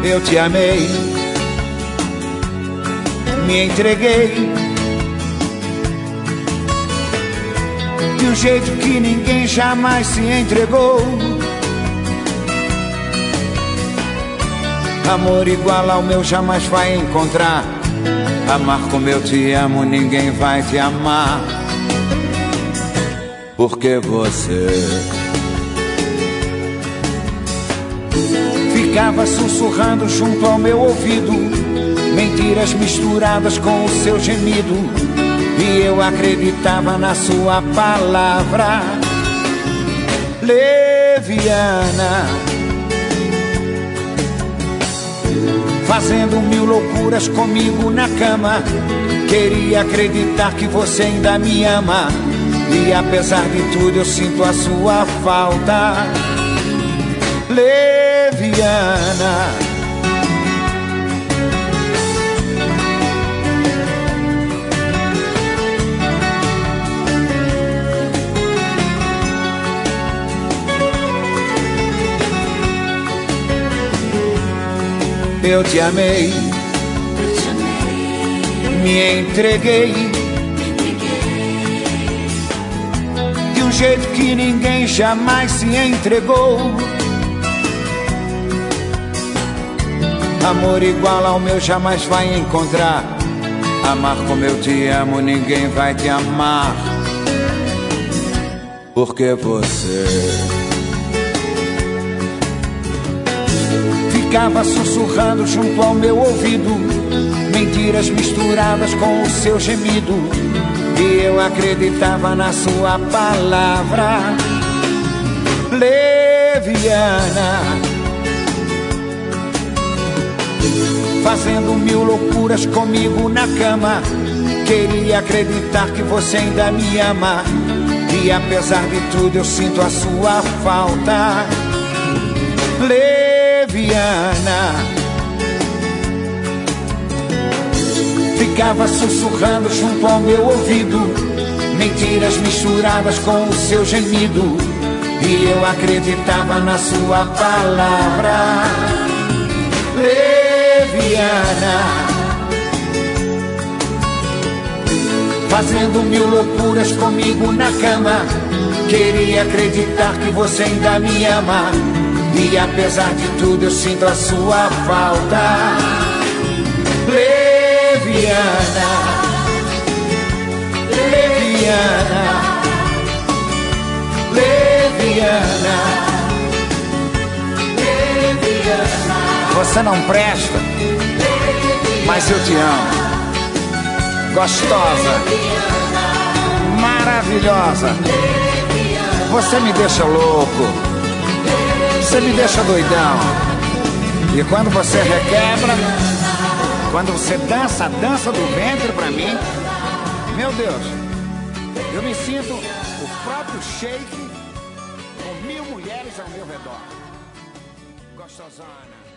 Eu te amei, me entreguei de um jeito que ninguém jamais se entregou. Amor igual ao meu jamais vai encontrar. Amar como eu te amo, ninguém vai te amar. Porque você ficava sussurrando junto ao meu ouvido, mentiras misturadas com o seu gemido, e eu acreditava na sua palavra leviana, fazendo mil loucuras comigo na cama. Queria acreditar que você ainda me ama, e apesar de tudo eu sinto a sua falta leviana. Eu te amei, me entreguei de um jeito que ninguém jamais se entregou. Amor igual ao meu jamais vai encontrar. Amar como eu te amo, ninguém vai te amar. Porque você ficava sussurrando junto ao meu ouvido, mentiras misturadas com o seu gemido, e eu acreditava na sua palavra leviana, fazendo mil loucuras comigo na cama. Queria acreditar que você ainda me ama, e apesar de tudo eu sinto a sua falta leviana. Ficava sussurrando junto ao meu ouvido, mentiras misturadas com o seu gemido, e eu acreditava na sua palavra leviana, fazendo mil loucuras comigo na cama. Queria acreditar que você ainda me ama, e apesar de tudo eu sinto a sua falta leviana, leviana, leviana, leviana. Você não presta, mas eu te amo. Gostosa, maravilhosa, você me deixa louco, você me deixa doidão. E quando você requebra, quando você dança a dança do ventre pra mim, meu Deus, eu me sinto o próprio Sheik com 1000 mulheres ao meu redor. Gostosona.